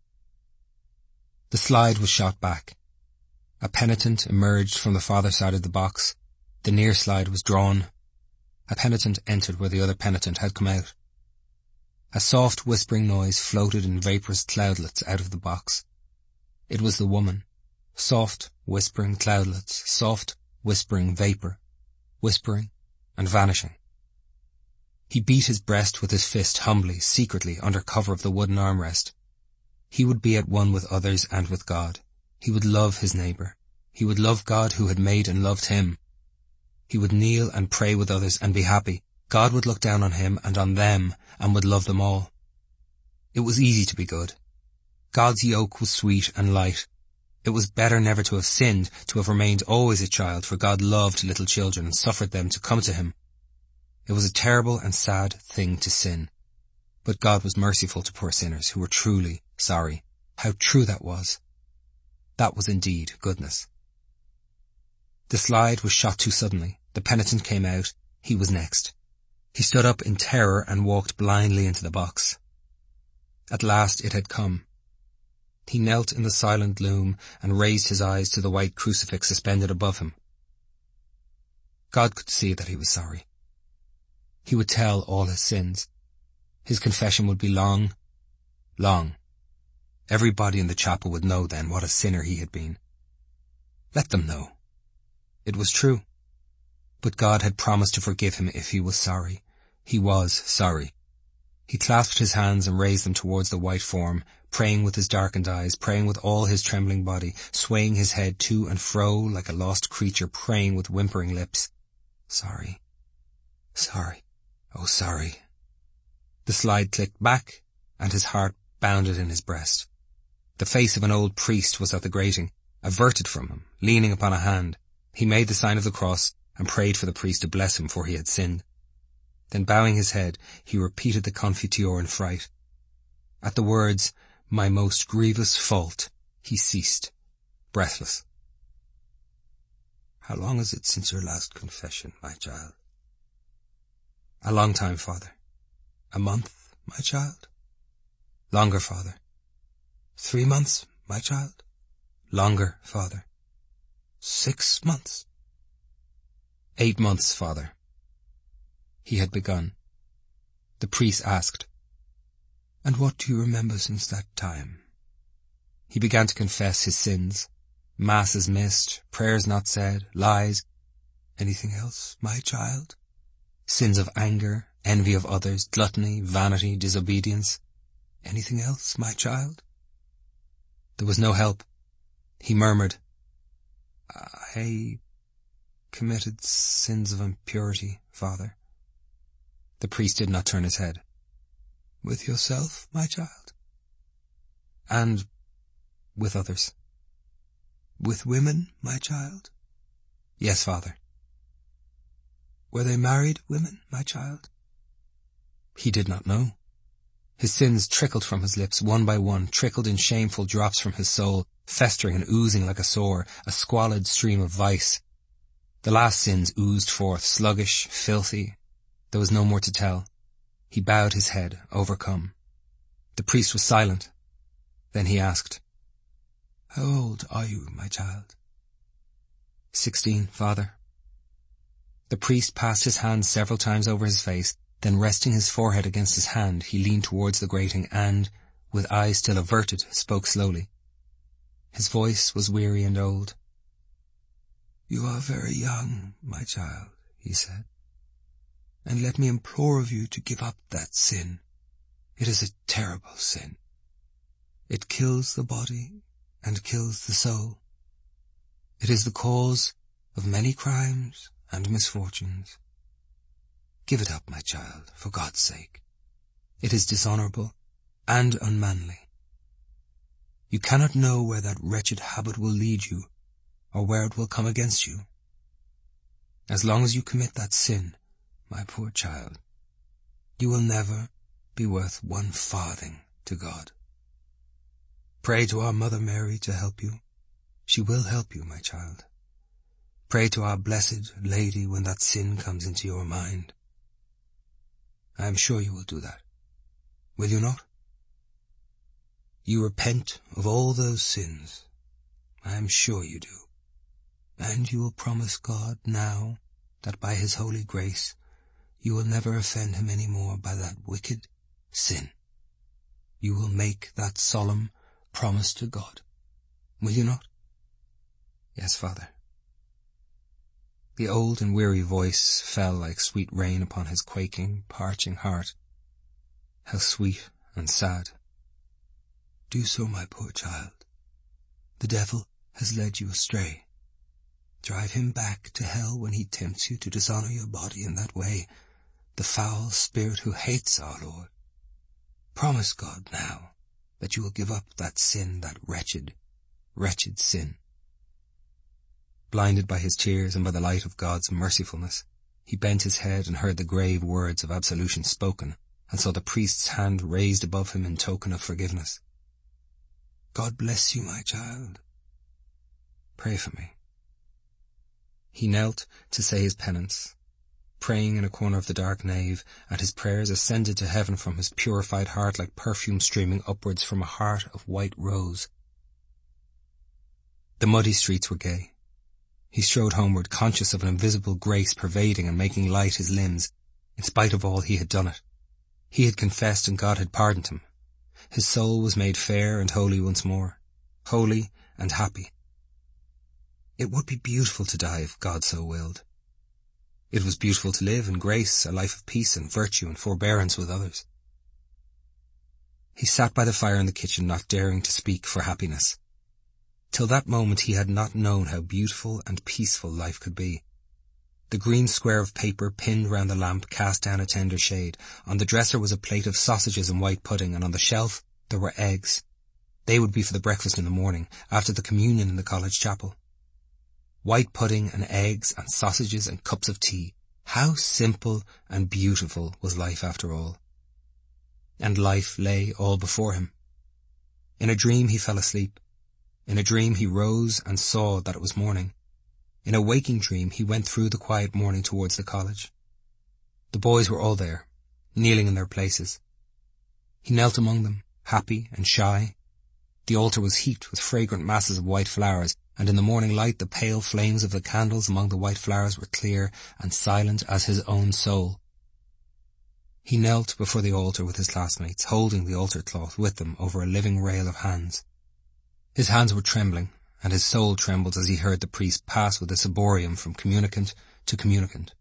The slide was shot back. A penitent emerged from the farther side of the box. The near slide was drawn. A penitent entered where the other penitent had come out. A soft whispering noise floated in vaporous cloudlets out of the box. It was the woman. Soft, whispering cloudlets, soft, whispering vapour, whispering and vanishing. He beat his breast with his fist humbly, secretly, under cover of the wooden armrest. He would be at one with others and with God. He would love his neighbour. He would love God who had made and loved him. He would kneel and pray with others and be happy. God would look down on him and on them and would love them all. It was easy to be good. God's yoke was sweet and light. It was better never to have sinned, to have remained always a child, for God loved little children and suffered them to come to him. It was a terrible and sad thing to sin. But God was merciful to poor sinners who were truly sorry. How true that was. That was indeed goodness. The slide was shot too suddenly. The penitent came out. He was next. He stood up in terror and walked blindly into the box. At last it had come. He knelt in the silent gloom and raised his eyes to the white crucifix suspended above him. God could see that he was sorry. He would tell all his sins. His confession would be long, long. Everybody in the chapel would know then what a sinner he had been. Let them know. It was true. But God had promised to forgive him if he was sorry. He was sorry. He clasped his hands and raised them towards the white form, praying with his darkened eyes, praying with all his trembling body, swaying his head to and fro like a lost creature, praying with whimpering lips. Sorry. Sorry. Oh, sorry. The slide clicked back, and his heart bounded in his breast. The face of an old priest was at the grating, averted from him, leaning upon a hand. He made the sign of the cross and prayed for the priest to bless him, for he had sinned. Then bowing his head, he repeated the Confiteor in fright. At the words, "My most grievous fault," he ceased, breathless. "How long is it since your last confession, my child?" "A long time, Father." "A month, my child?" "Longer, Father." 3 months, my child?" "Longer, Father." 6 months? 8 months, Father. He had begun. The priest asked, "And what do you remember since that time?" He began to confess his sins, masses missed, prayers not said, lies. "Anything else, my child?" "Sins of anger, envy of others, gluttony, vanity, disobedience." "Anything else, my child?" There was no help. He murmured, "I committed sins of impurity, Father." The priest did not turn his head. "With yourself, my child?" "And with others." "With women, my child?" "Yes, Father." "Were they married women, my child?" He did not know. His sins trickled from his lips one by one, trickled in shameful drops from his soul, festering and oozing like a sore, a squalid stream of vice. The last sins oozed forth, sluggish, filthy, There was no more to tell. He bowed his head, overcome. The priest was silent. Then he asked, "How old are you, my child?" 16, Father. The priest passed his hand several times over his face, then resting his forehead against his hand, he leaned towards the grating and, with eyes still averted, spoke slowly. His voice was weary and old. "You are very young, my child," he said, "and let me implore of you to give up that sin. It is a terrible sin. It kills the body and kills the soul. It is the cause of many crimes and misfortunes. Give it up, my child, for God's sake. It is dishonourable and unmanly. You cannot know where that wretched habit will lead you, or where it will come against you. As long as you commit that sin, my poor child, you will never be worth 1 farthing to God. Pray to our Mother Mary to help you. She will help you, my child. Pray to our Blessed Lady when that sin comes into your mind. I am sure you will do that. Will you not? You repent of all those sins. I am sure you do. And you will promise God now that by his holy grace you will never offend him any more by that wicked sin. You will make that solemn promise to God. Will you not? Yes, Father. The old and weary voice fell like sweet rain upon his quaking, parching heart. How sweet and sad. Do so, my poor child. The devil has led you astray. Drive him back to hell when he tempts you to dishonour your body in that way, the foul spirit who hates our Lord. Promise God now that you will give up that sin, that wretched, wretched sin. Blinded by his tears and by the light of God's mercifulness, he bent his head and heard the grave words of absolution spoken, and saw the priest's hand raised above him in token of forgiveness. God bless you, my child. Pray for me. He knelt to say his penance, praying in a corner of the dark nave, and his prayers ascended to heaven from his purified heart like perfume streaming upwards from a heart of white rose. The muddy streets were gay. He strode homeward, conscious of an invisible grace pervading and making light his limbs. In spite of all, he had done it. He had confessed and God had pardoned him. His soul was made fair and holy once more, holy and happy. It would be beautiful to die if God so willed. It was beautiful to live in grace, a life of peace and virtue and forbearance with others. He sat by the fire in the kitchen, not daring to speak for happiness. Till that moment he had not known how beautiful and peaceful life could be. The green square of paper pinned round the lamp cast down a tender shade. On the dresser was a plate of sausages and white pudding, and on the shelf there were eggs. They would be for the breakfast in the morning, after the communion in the college chapel. White pudding and eggs and sausages and cups of tea. How simple and beautiful was life after all. And life lay all before him. In a dream he fell asleep. In a dream he rose and saw that it was morning. In a waking dream he went through the quiet morning towards the college. The boys were all there, kneeling in their places. He knelt among them, happy and shy. The altar was heaped with fragrant masses of white flowers, and in the morning light the pale flames of the candles among the white flowers were clear and silent as his own soul. He knelt before the altar with his classmates, holding the altar cloth with them over a living rail of hands. His hands were trembling, and his soul trembled as he heard the priest pass with a ciborium from communicant to communicant.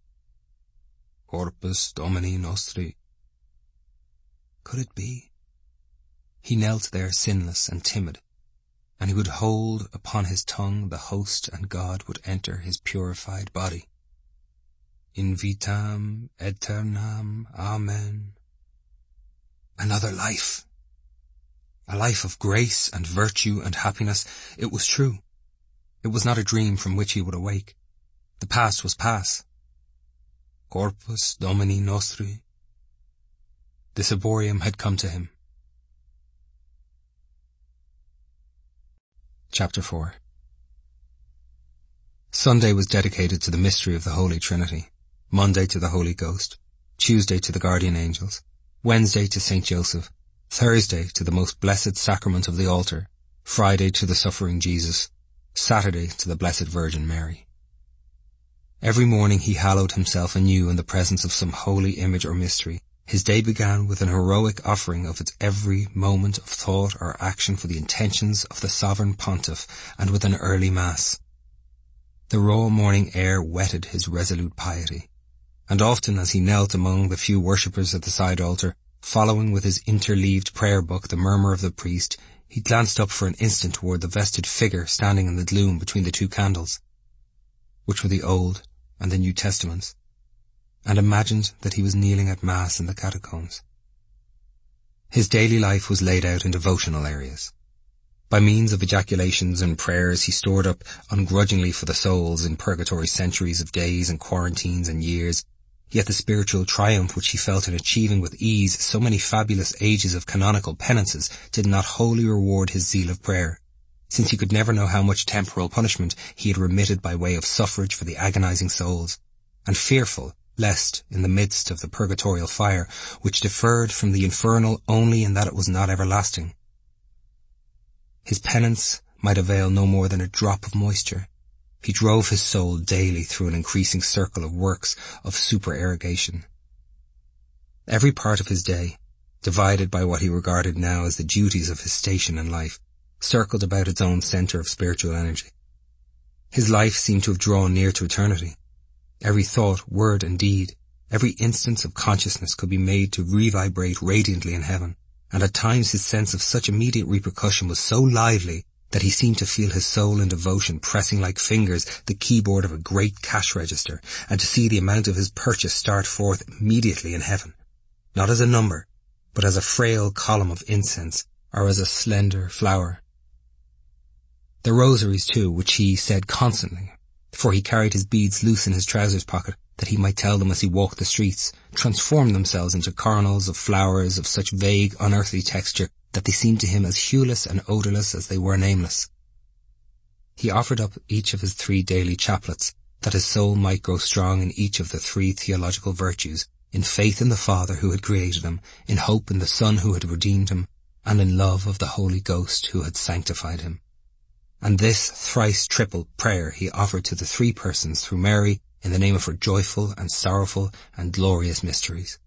Corpus Domini Nostri. Could it be? He knelt there sinless and timid, and he would hold upon his tongue the host, and God would enter his purified body. In vitam aeternam. Amen. Another life. A life of grace and virtue and happiness. It was true. It was not a dream from which he would awake. The past was past. Corpus Domini Nostri. The ciborium had come to him. Chapter 4. Sunday was dedicated to the mystery of the Holy Trinity, Monday to the Holy Ghost, Tuesday to the guardian angels, Wednesday to St. Joseph, Thursday to the most blessed sacrament of the altar, Friday to the suffering Jesus, Saturday to the Blessed Virgin Mary. Every morning he hallowed himself anew in the presence of some holy image or mystery. His day began with an heroic offering of its every moment of thought or action for the intentions of the sovereign pontiff, and with an early mass. The raw morning air whetted his resolute piety, and often as he knelt among the few worshippers at the side altar, following with his interleaved prayer book the murmur of the priest, he glanced up for an instant toward the vested figure standing in the gloom between the two candles, which were the Old and the New Testaments, and imagined that he was kneeling at Mass in the catacombs. His daily life was laid out in devotional areas. By means of ejaculations and prayers he stored up ungrudgingly for the souls in purgatory centuries of days and quarantines and years, yet the spiritual triumph which he felt in achieving with ease so many fabulous ages of canonical penances did not wholly reward his zeal of prayer, since he could never know how much temporal punishment he had remitted by way of suffrage for the agonizing souls, and fearful lest, in the midst of the purgatorial fire, which differed from the infernal only in that it was not everlasting, his penance might avail no more than a drop of moisture. He drove his soul daily through an increasing circle of works of supererogation. Every part of his day, divided by what he regarded now as the duties of his station in life, circled about its own centre of spiritual energy. His life seemed to have drawn near to eternity. Every thought, word and deed, every instance of consciousness could be made to revibrate radiantly in heaven, and at times his sense of such immediate repercussion was so lively that he seemed to feel his soul in devotion pressing like fingers the keyboard of a great cash register, and to see the amount of his purchase start forth immediately in heaven, not as a number, but as a frail column of incense, or as a slender flower. The rosaries, too, which he said constantly, for he carried his beads loose in his trousers pocket, that he might tell them as he walked the streets, transformed themselves into coronals of flowers of such vague, unearthly texture that they seemed to him as hueless and odourless as they were nameless. He offered up each of his 3 daily chaplets, that his soul might grow strong in each of the 3 theological virtues, in faith in the Father who had created him, in hope in the Son who had redeemed him, and in love of the Holy Ghost who had sanctified him. And this thrice triple prayer he offered to the 3 persons through Mary in the name of her joyful and sorrowful and glorious mysteries.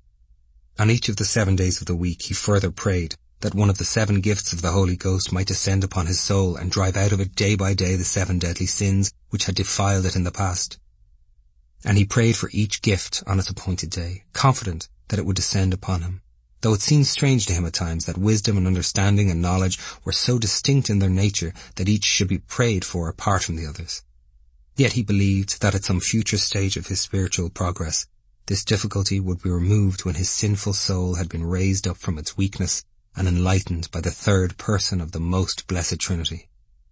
On each of the 7 days of the week he further prayed that one of the 7 gifts of the Holy Ghost might descend upon his soul and drive out of it day by day the 7 deadly sins which had defiled it in the past. And he prayed for each gift on its appointed day, confident that it would descend upon him, though it seemed strange to him at times that wisdom and understanding and knowledge were so distinct in their nature that each should be prayed for apart from the others. Yet he believed that at some future stage of his spiritual progress, this difficulty would be removed when his sinful soul had been raised up from its weakness and enlightened by the 3rd person of the most blessed Trinity.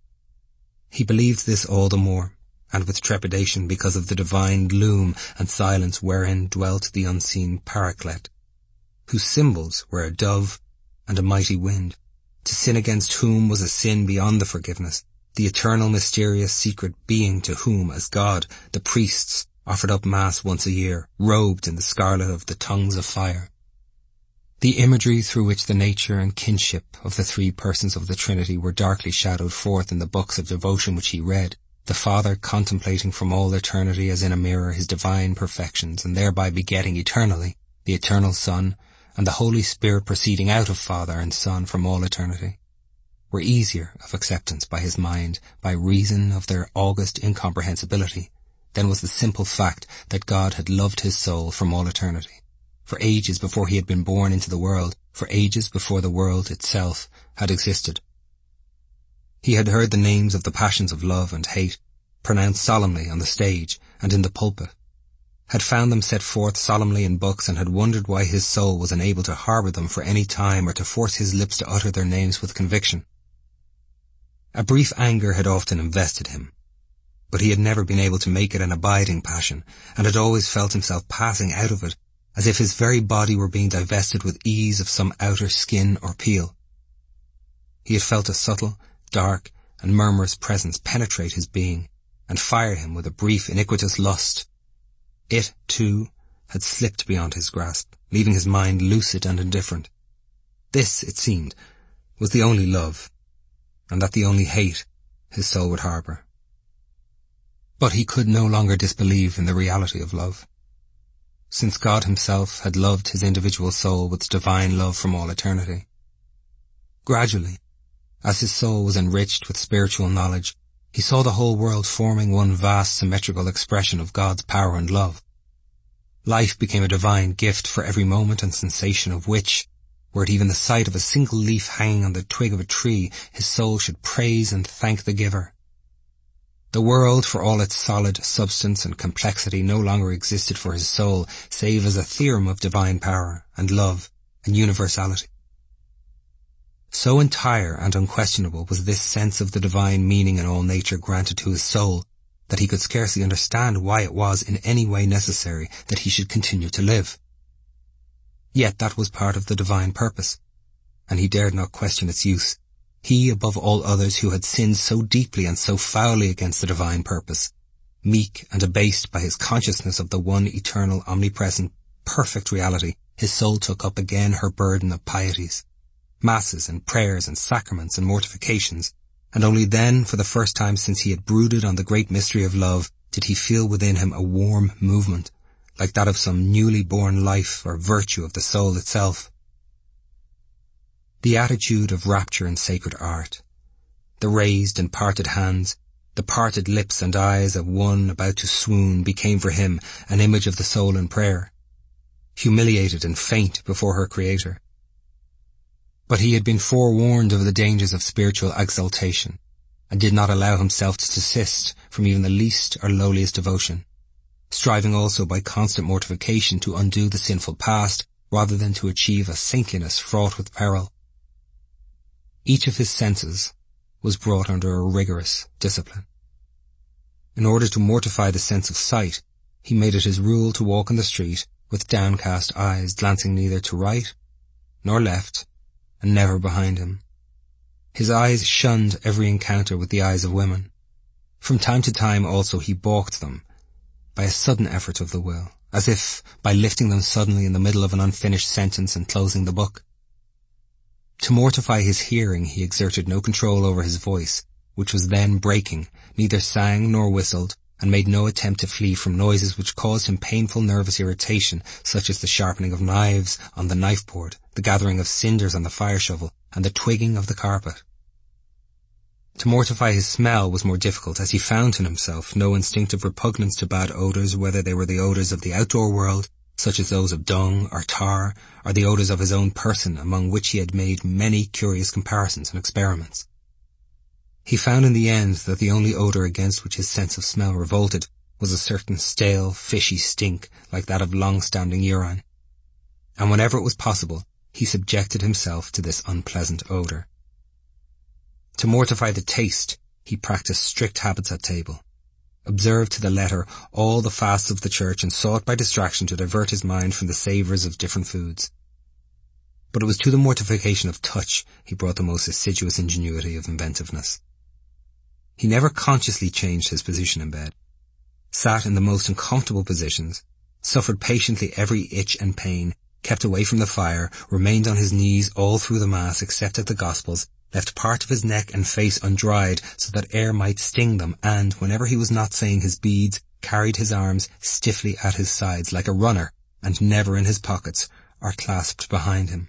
He believed this all the more, and with trepidation, because of the divine gloom and silence wherein dwelt the unseen Paraclete, whose symbols were a dove and a mighty wind, to sin against whom was a sin beyond the forgiveness, the eternal mysterious secret being to whom, as God, the priests offered up Mass once a year, robed in the scarlet of the tongues of fire. The imagery through which the nature and kinship of the 3 persons of the Trinity were darkly shadowed forth in the books of devotion which he read, the Father contemplating from all eternity as in a mirror his divine perfections, and thereby begetting eternally the eternal Son, and the Holy Spirit proceeding out of Father and Son from all eternity, were easier of acceptance by his mind by reason of their august incomprehensibility than was the simple fact that God had loved his soul from all eternity, for ages before he had been born into the world, for ages before the world itself had existed. He had heard the names of the passions of love and hate pronounced solemnly on the stage and in the pulpit, had found them set forth solemnly in books, and had wondered why his soul was unable to harbour them for any time or to force his lips to utter their names with conviction. A brief anger had often invested him, but he had never been able to make it an abiding passion, and had always felt himself passing out of it as if his very body were being divested with ease of some outer skin or peel. He had felt a subtle, dark, and murmurous presence penetrate his being, and fire him with a brief iniquitous lust. It, too, had slipped beyond his grasp, leaving his mind lucid and indifferent. This, it seemed, was the only love, and that the only hate his soul would harbour. But he could no longer disbelieve in the reality of love, since God himself had loved his individual soul with divine love from all eternity. Gradually, as his soul was enriched with spiritual knowledge, he saw the whole world forming one vast symmetrical expression of God's power and love. Life became a divine gift for every moment and sensation of which, were it even the sight of a single leaf hanging on the twig of a tree, his soul should praise and thank the giver. The world, for all its solid substance and complexity, no longer existed for his soul, save as a theorem of divine power and love and universality. So entire and unquestionable was this sense of the divine meaning in all nature granted to his soul, that he could scarcely understand why it was in any way necessary that he should continue to live. Yet that was part of the divine purpose, and he dared not question its use. He, above all others who had sinned so deeply and so foully against the divine purpose, meek and abased by his consciousness of the one eternal, omnipresent, perfect reality, his soul took up again her burden of pieties, masses and prayers and sacraments and mortifications, and only then, for the first time since he had brooded on the great mystery of love, did he feel within him a warm movement, like that of some newly born life or virtue of the soul itself. The attitude of rapture in sacred art, the raised and parted hands, the parted lips and eyes of one about to swoon became for him an image of the soul in prayer, humiliated and faint before her Creator. But he had been forewarned of the dangers of spiritual exaltation, and did not allow himself to desist from even the least or lowliest devotion, striving also by constant mortification to undo the sinful past, rather than to achieve a saintliness fraught with peril. Each of his senses was brought under a rigorous discipline. In order to mortify the sense of sight, he made it his rule to walk in the street with downcast eyes, glancing neither to right nor left, and never behind him. His eyes shunned every encounter with the eyes of women. From time to time also he balked them by a sudden effort of the will, as if by lifting them suddenly in the middle of an unfinished sentence and closing the book. To mortify his hearing he exerted no control over his voice, which was then breaking, neither sang nor whistled, and made no attempt to flee from noises which caused him painful nervous irritation, such as the sharpening of knives on the knife board, the gathering of cinders on the fire shovel, and the twigging of the carpet. To mortify his smell was more difficult, as he found in himself no instinctive repugnance to bad odours, whether they were the odours of the outdoor world, such as those of dung or tar, or the odours of his own person, among which he had made many curious comparisons and experiments. He found in the end that the only odour against which his sense of smell revolted was a certain stale, fishy stink like that of long-standing urine, and whenever it was possible, he subjected himself to this unpleasant odour. To mortify the taste, he practised strict habits at table, observed to the letter all the fasts of the church, and sought by distraction to divert his mind from the savours of different foods. But it was to the mortification of touch he brought the most assiduous ingenuity of inventiveness. He never consciously changed his position in bed, sat in the most uncomfortable positions, suffered patiently every itch and pain, kept away from the fire, remained on his knees all through the Mass except at the Gospels, left part of his neck and face undried so that air might sting them, and, whenever he was not saying his beads, carried his arms stiffly at his sides like a runner, and never in his pockets or clasped behind him.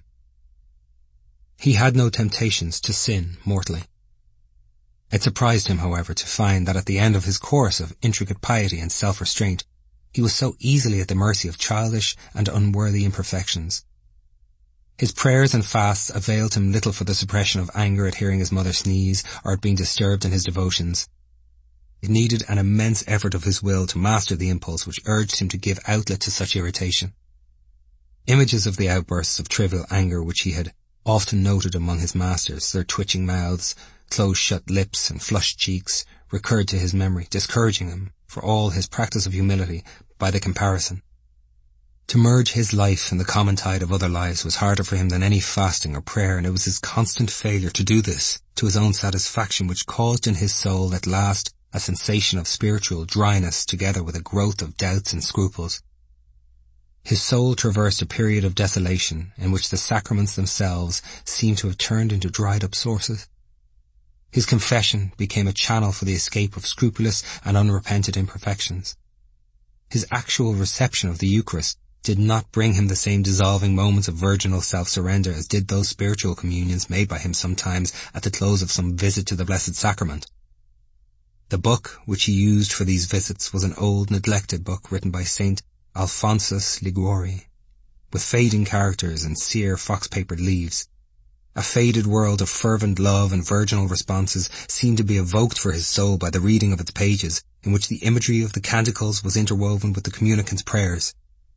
He had no temptations to sin mortally. It surprised him, however, to find that at the end of his course of intricate piety and self-restraint, he was so easily at the mercy of childish and unworthy imperfections. His prayers and fasts availed him little for the suppression of anger at hearing his mother sneeze or at being disturbed in his devotions. It needed an immense effort of his will to master the impulse which urged him to give outlet to such irritation. Images of the outbursts of trivial anger which he had often noted among his masters, their twitching mouths, close-shut lips and flushed cheeks, recurred to his memory, discouraging him, for all his practice of humility, by the comparison. To merge his life in the common tide of other lives was harder for him than any fasting or prayer, and it was his constant failure to do this, to his own satisfaction, which caused in his soul at last a sensation of spiritual dryness together with a growth of doubts and scruples. His soul traversed a period of desolation in which the sacraments themselves seemed to have turned into dried-up sources. His confession became a channel for the escape of scrupulous and unrepented imperfections. His actual reception of the Eucharist did not bring him the same dissolving moments of virginal self-surrender as did those spiritual communions made by him sometimes at the close of some visit to the Blessed Sacrament. The book which he used for these visits was an old, neglected book written by Saint Alphonsus Liguori, with fading characters and sere fox-papered leaves. A faded world of fervent love and virginal responses seemed to be evoked for his soul by the reading of its pages, in which the imagery of the canticles was interwoven with the communicant's prayers.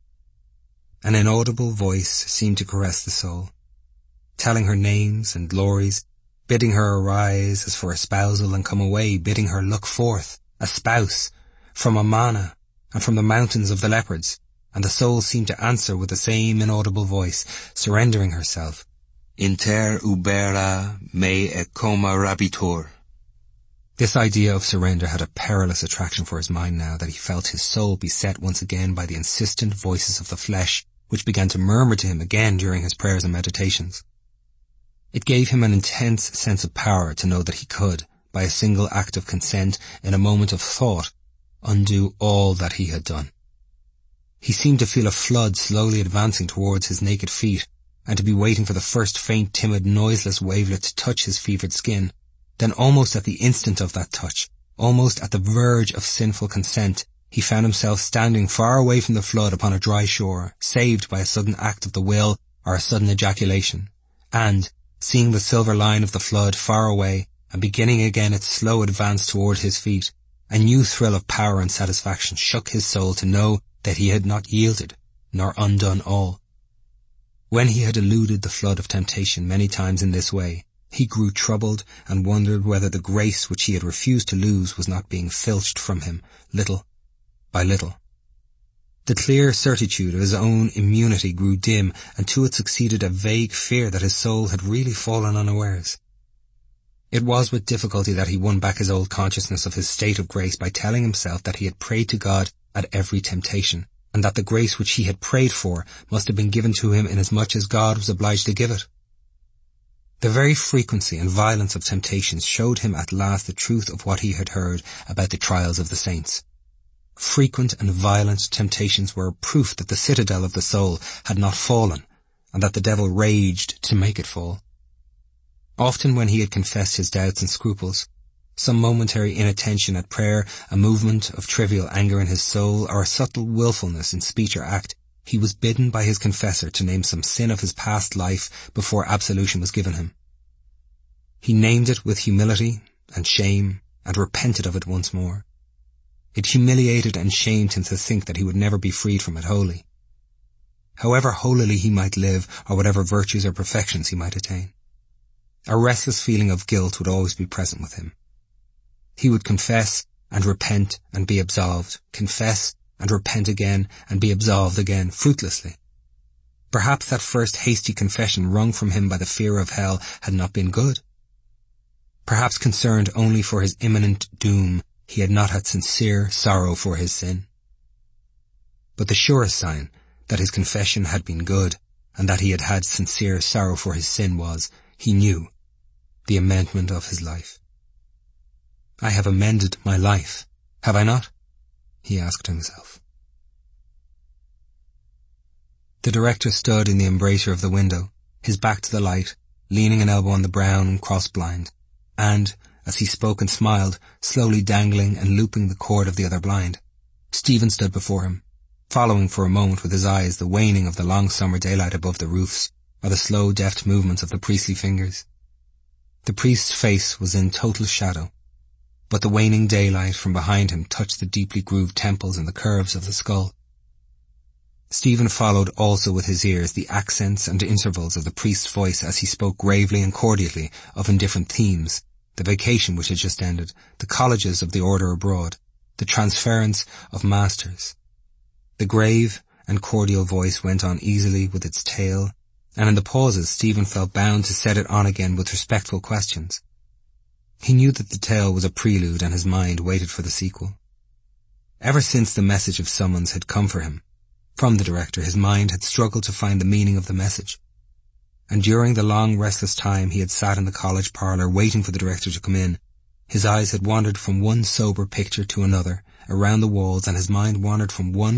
An inaudible voice seemed to caress the soul, telling her names and glories, bidding her arise as for espousal and come away, bidding her look forth, a spouse, from Amana and from the mountains of the leopards, and the soul seemed to answer with the same inaudible voice, surrendering herself. Inter ubera me e coma rabitur. This idea of surrender had a perilous attraction for his mind now that he felt his soul beset once again by the insistent voices of the flesh, which began to murmur to him again during his prayers and meditations. It gave him an intense sense of power to know that he could, by a single act of consent, in a moment of thought, undo all that he had done. He seemed to feel a flood slowly advancing towards his naked feet, and to be waiting for the first faint, timid, noiseless wavelet to touch his fevered skin. Then almost at the instant of that touch, almost at the verge of sinful consent, he found himself standing far away from the flood upon a dry shore, saved by a sudden act of the will or a sudden ejaculation, and, seeing the silver line of the flood far away and beginning again its slow advance toward his feet, a new thrill of power and satisfaction shook his soul to know that he had not yielded, nor undone all. When he had eluded the flood of temptation many times in this way, he grew troubled and wondered whether the grace which he had refused to lose was not being filched from him, little by little. The clear certitude of his own immunity grew dim, and to it succeeded a vague fear that his soul had really fallen unawares. It was with difficulty that he won back his old consciousness of his state of grace by telling himself that he had prayed to God at every temptation, and that the grace which he had prayed for must have been given to him inasmuch as God was obliged to give it. The very frequency and violence of temptations showed him at last the truth of what he had heard about the trials of the saints. Frequent and violent temptations were a proof that the citadel of the soul had not fallen, and that the devil raged to make it fall. Often when he had confessed his doubts and scruples, some momentary inattention at prayer, a movement of trivial anger in his soul, or a subtle willfulness in speech or act, he was bidden by his confessor to name some sin of his past life before absolution was given him. He named it with humility and shame, and repented of it once more. It humiliated and shamed him to think that he would never be freed from it wholly, however holily he might live, or whatever virtues or perfections he might attain. A restless feeling of guilt would always be present with him. He would confess and repent and be absolved, confess and repent again and be absolved again, fruitlessly. Perhaps that first hasty confession wrung from him by the fear of hell had not been good. Perhaps concerned only for his imminent doom, he had not had sincere sorrow for his sin. But the surest sign that his confession had been good, and that he had had sincere sorrow for his sin was, he knew, the amendment of his life. I have amended my life, have I not? He asked himself. The director stood in the embrasure of the window, his back to the light, leaning an elbow on the brown cross blind, and, as he spoke and smiled, slowly dangling and looping the cord of the other blind. Stephen stood before him, following for a moment with his eyes the waning of the long summer daylight above the roofs, or the slow deft movements of the priestly fingers. The priest's face was in total shadow, but the waning daylight from behind him touched the deeply grooved temples and the curves of the skull. Stephen followed also with his ears the accents and intervals of the priest's voice as he spoke gravely and cordially of indifferent themes, the vacation which had just ended, the colleges of the order abroad, the transference of masters. The grave and cordial voice went on easily with its tale, and in the pauses Stephen felt bound to set it on again with respectful questions. He knew that the tale was a prelude and his mind waited for the sequel. Ever since the message of summons had come for him, From the director, his mind had struggled to find the meaning of the message. And during the long, restless time he had sat in the college parlour waiting for the director to come in, his eyes had wandered from one sober picture to another, around the walls, and his mind wandered from one